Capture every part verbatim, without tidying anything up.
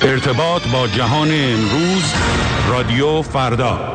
ارتباط با جهان امروز، رادیو فردا.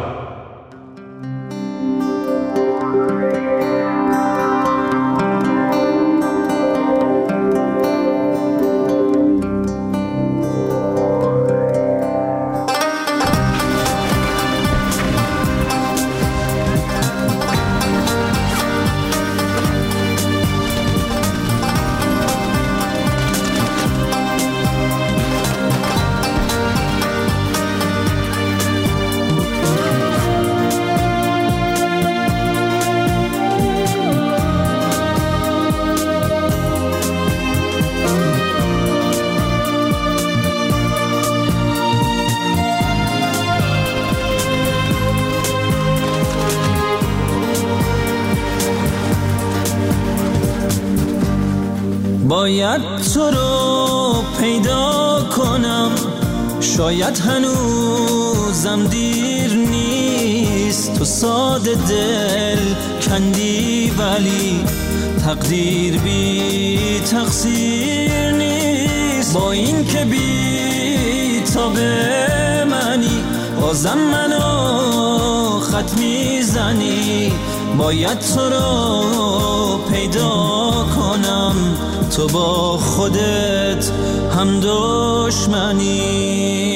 باید تو رو پیدا کنم، شاید هنوزم دیر نیست. تو ساده دل کندی ولی تقدیر بی تقصیر نیست. با این که بی تاب منی بازم منو خط میزنی. باید تو رو پیدا کنم، تو با خودت هم دشمنی.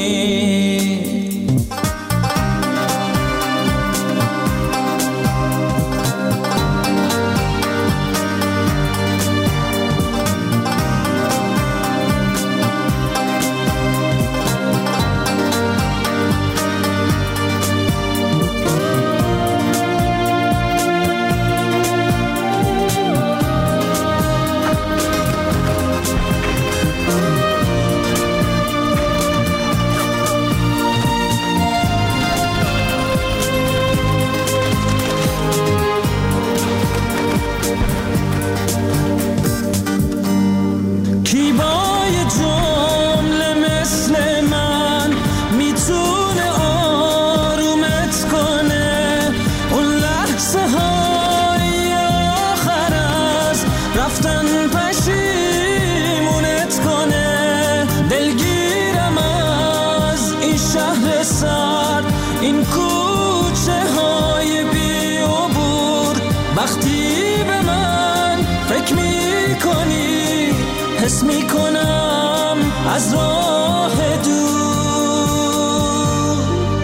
این کوچه های بی عبور، وقتی به من فکر می کنی حس می کنم از راه دور.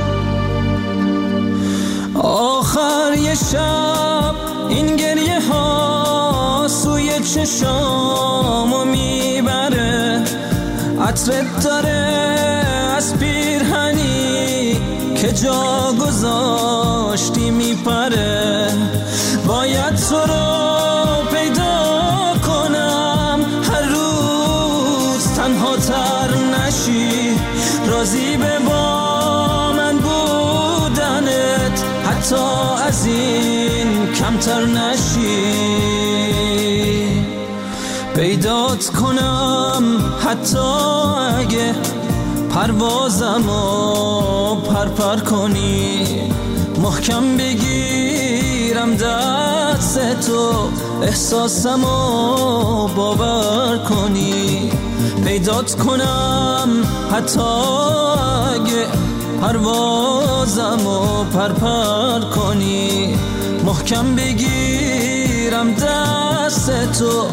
آخر یه شب این گریه ها سوی چشامو میبره، عطرت داره از پیرهنی که جا گذاشتی میپره. باید تو رو پیدا کنم، هر روز تنها تر نشی، راضی به با من بودنت حتی از این کمتر نشی. پیدات کنم حتی اگه پروازمو پرپر کنی، محکم بگیرم دست تو احساسمو باور کنی. پیدات کنم حتی اگه پروازمو پرپر کنی، محکم بگیرم دست تو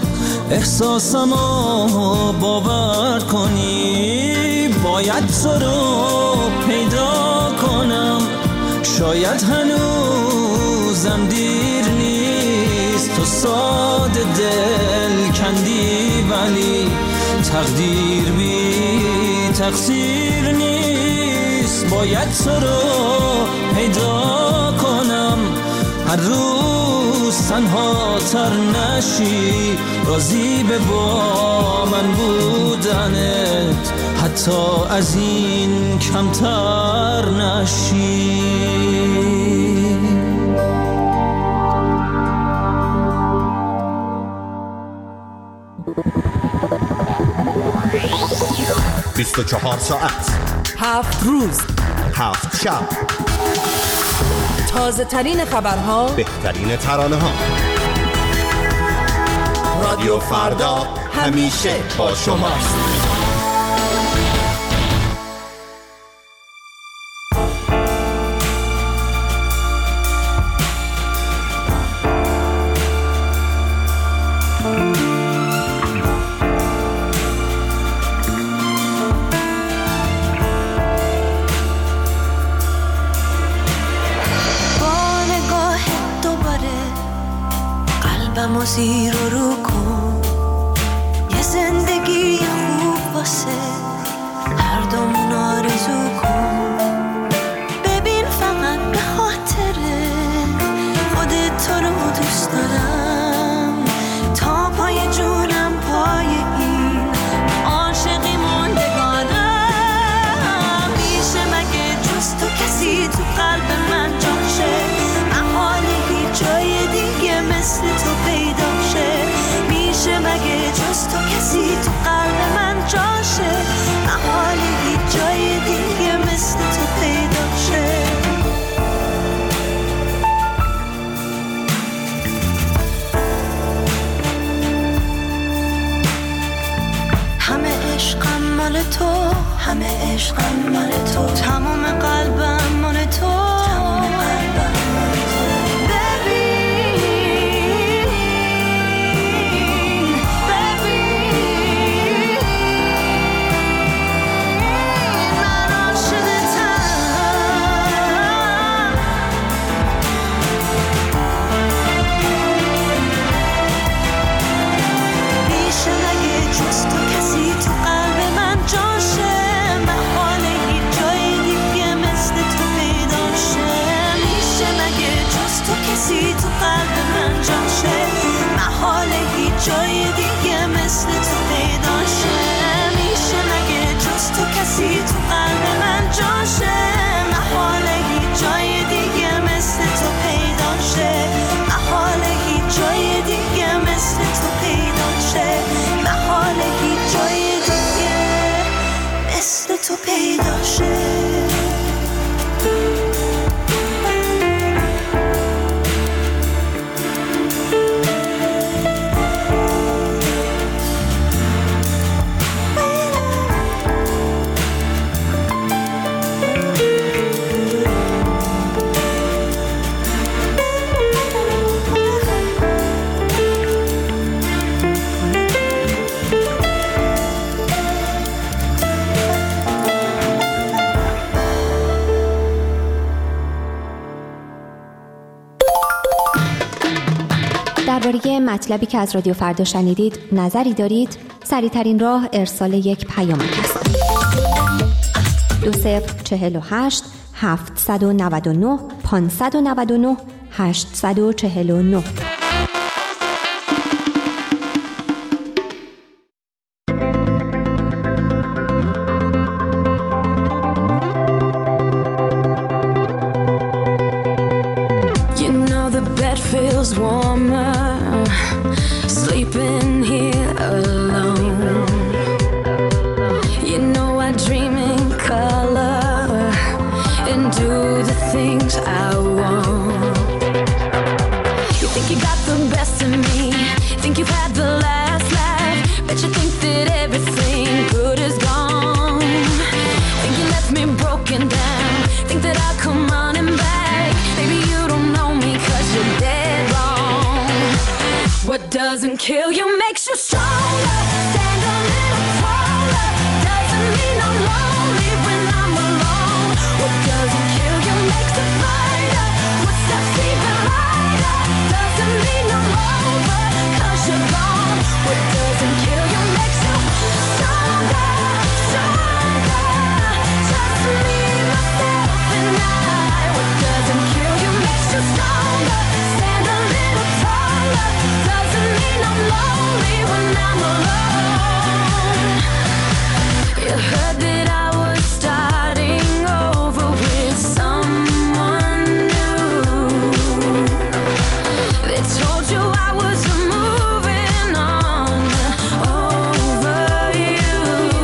احساسمو باور کنی. باید تو رو پیدا کنم، شاید هنوزم دیر نیست. تو ساده دل کندی ولی تقدیر بی تقصیر نیست. باید تو رو پیدا کنم، هر روز تنها تر نشی، راضی به با من بودنت حتی از این کمتر نشی. بیست و چهار ساعت، هفت روز، هفت شب، تازه ترین خبرها، بهترین ترانه ها. رادیو فردا همیشه با شماست. مسیر رو رو کن، یه زندگی خوب واسه هر دومون آرزو کن. ببین فقط به خاطر خودت تو رو دوست دارم، تا پای جونم پای این عاشقی موندگارم. میشه مگه جز تو کسی تو قلب من جاشه، محاله هیچ جای دیگه مثل تو پیدا شه. میشه مگه جز تو کسی تو قلب من جاشه، محاله هیچ جای دیگه مثل تو پیدا شه. همه عشقم مال تو، همه عشقم مال تو، تمام قلبم مال تو، تمام قلبم مال تو. ببین ببین من عاشقتم. میشه مگه جز تو کسی تو قلب من جاشه، محاله هیچ جای دیگه مثل تو پیدا شه. میشه مگه جز تو کسی تو قلب من جاشه، محاله هیچ جای دیگه مثل تو پیدا شه. میشه مگه جز تو کسی تو قلب من جاشه، محاله هیچ جای دیگه مثل تو پیدا شه. محاله هیچ جای دیگه مثل تو پیدا شه، محاله هیچ جای دیگه مثل تو پیدا شه. درباره مطلبی که از رادیو فردا شنیدید نظری دارید؟ سریع‌ترین راه ارسال یک پیام است. دو صفر چهل و هشت هفتصد و نود و نه پانصد و نود و نه هشتصد و چهل و نه. Feels warmer sleeping here alone. You know I dream in color and do the things I want. You think you got the best of me, think you've had the last laugh, bet you think that everything good is gone. Think you left me broken down, think that I'll come running back. Maybe you don't know me 'cause you're dead wrong. What doesn't kill you makes you stronger. Stand a little taller. Doesn't mean I'm lonely when I'm alone. What doesn't kill you makes a fighter. Footsteps even lighter. Doesn't mean I'm over 'cause you're gone. What doesn't kill you makes you stronger, stronger. Just me, myself and I. What doesn't kill you makes you stronger. Stand a little taller. Doesn't mean I'm lonely when I'm alone. You heard that I was starting over with someone new. They told you I was moving on over you.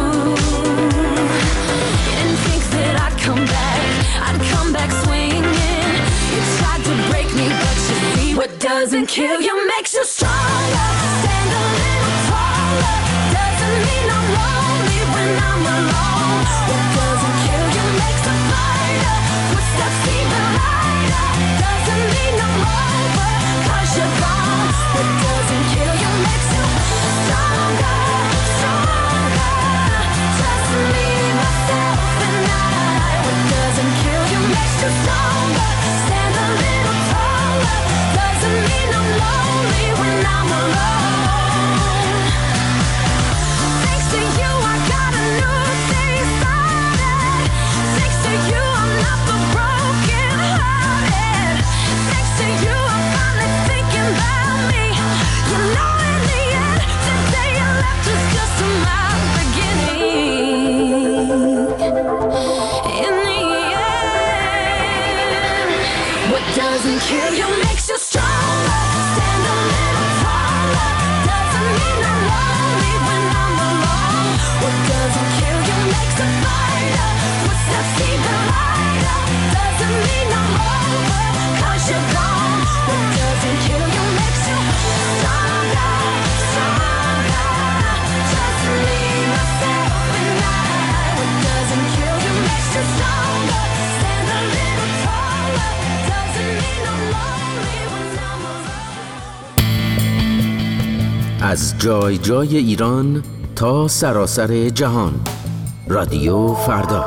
You didn't think that I'd come back, I'd come back swinging. You tried to break me, but you see what doesn't kill you makes you stronger. Stand a little taller. Doesn't mean I'm lonely when I'm alone. What doesn't kill you makes a fighter. Footsteps even lighter. Doesn't mean I'm over 'cause you're gone. What doesn't kill you makes you stronger, stronger. Just me, myself and I. What doesn't kill you makes you stronger. Stand a little taller. Doesn't mean I'm lonely when doesn't kill you makes you stronger. Stand a little taller. Doesn't mean I'm lonely when I'm alone. What doesn't kill you makes a fighter. Footsteps even lighter. Doesn't mean I'm over, 'cause you're gone. What doesn't kill you makes you stronger, stronger. Just leave myself and I. What doesn't kill you makes you stronger. Stand a little taller. Doesn't mean I'm lonely when I'm alone. از جای جای ایران تا سراسر جهان. رادیو فردا.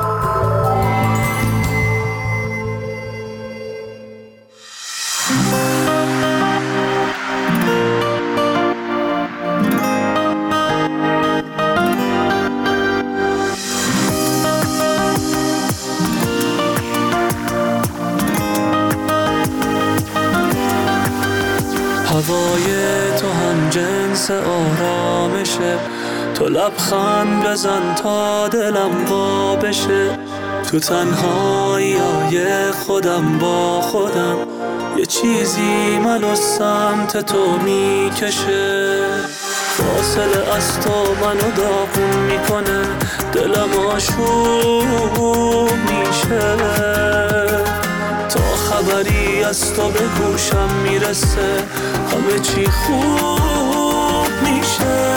هوای تو هم جنس آرامشه، تو لبخند بزن تا دلم وا بشه. تو تنهایی‌های خودم با خودم، یه چیزی منو سمت تو میکشه. فاصله از تو منو داغون میکنه، دلم آشوب میشه. تا خبری از تو به گوشم میرسه، همه چی خوب میشه.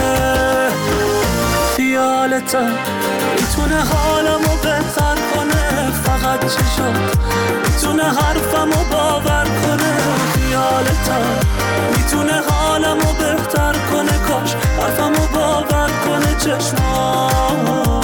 خیالتم میتونه حالمو بهتر کنه، فقط چشات میتونه حرفمو باور کنه. خیالتم میتونه حالمو بهتر کنه، کاش حرفمو باور کنه چشمات.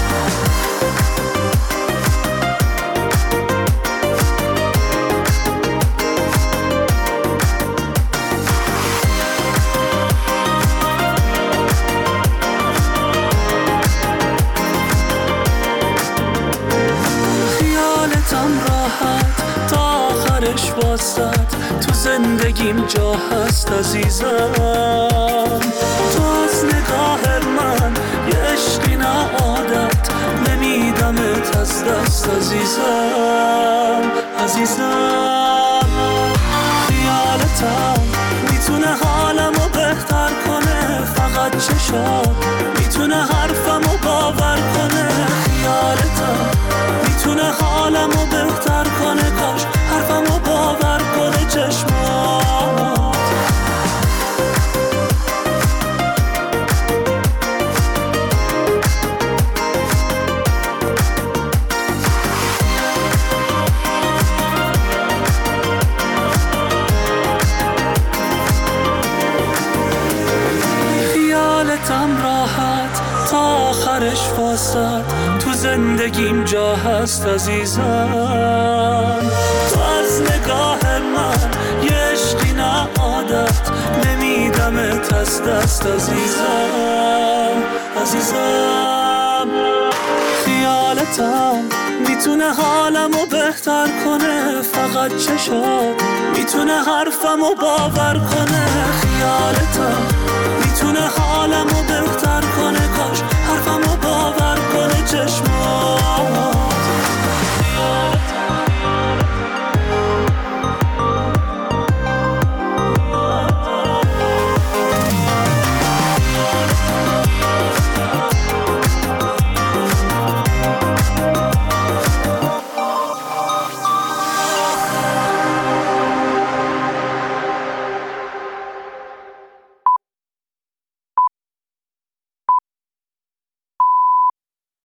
واسط تو زندگیم جا هست عزیزم. تو از نگاه من یه عشقی نه عادت، نمیدمت از دست عزیزم عزیزم. خیالتم میتونه حالمو بهتر کنه، فقط چشات میتونه حرفمو باور کنه. خیالتم میتونه حالمو بهتر کنه، کاش حرفمو باور کنه چشمات. خیالتم راحت تا آخرش واسط، تو زندگیم جا هست عزیزم. تو از نگاه من یه عشقی نه عادت، نمیدمت از دست عزیزم عزیزم. خیالتم میتونه حالمو بهتر کنه، فقط چشات میتونه حرفمو باور کنه. خیالتم میتونه حالمو بهتر کنه، کاش